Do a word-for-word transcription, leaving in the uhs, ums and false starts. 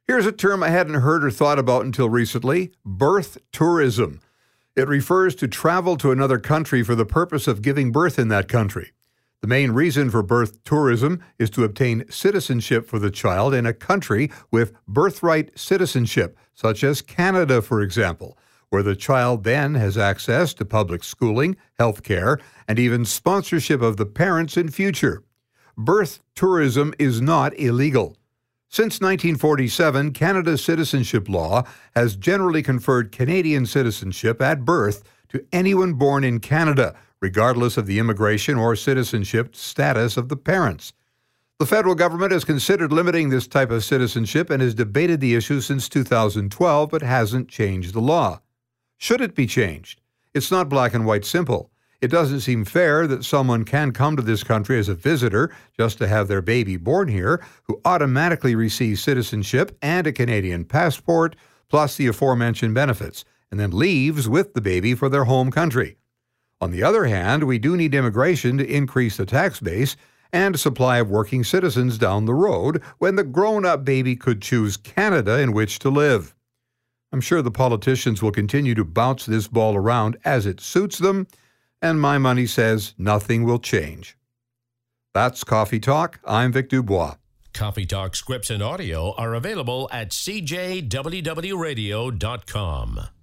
Here's a term I hadn't heard or thought about until recently: birth tourism. It refers to travel to another country for the purpose of giving birth in that country. The main reason for birth tourism is to obtain citizenship for the child in a country with birthright citizenship, such as Canada, for example, where the child then has access to public schooling, health care, and even sponsorship of the parents in future. Birth tourism is not illegal. Since nineteen forty-seven, Canada's citizenship law has generally conferred Canadian citizenship at birth to anyone born in Canada, regardless of the immigration or citizenship status of the parents. The federal government has considered limiting this type of citizenship and has debated the issue since two thousand twelve, but hasn't changed the law. Should it be changed? It's not black and white simple. It doesn't seem fair that someone can come to this country as a visitor just to have their baby born here, who automatically receives citizenship and a Canadian passport, plus the aforementioned benefits, and then leaves with the baby for their home country. On the other hand, we do need immigration to increase the tax base and supply of working citizens down the road when the grown-up baby could choose Canada in which to live. I'm sure the politicians will continue to bounce this ball around as it suits them, and my money says nothing will change. That's Coffee Talk. I'm Vic Dubois. Coffee Talk scripts and audio are available at c j w w radio dot com.